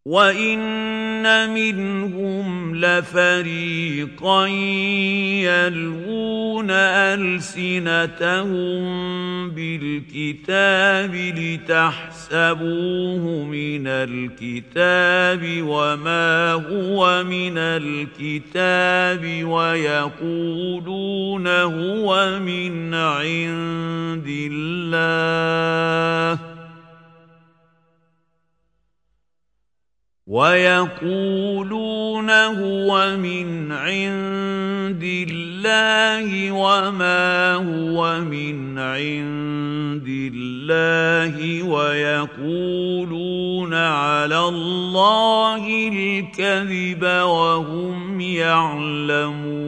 وَإِنَّ مِنْهُمْ لَفَرِيقًا يَلْوُونَ أَلْسِنَتَهُم بِالْكِتَابِ لِتَحْسَبُوهُ مِنَ الْكِتَابِ وَمَا هُوَ مِنَ الْكِتَابِ وَيَقُولُونَ هُوَ مِنْ عِندِ اللَّهِ وَمَا هُوَ مِنْ عِندِ اللَّهِ وَيَقُولُونَ عَلَى اللَّهِ الْكَذِبَ وَهُمْ يَعْلَمُونَ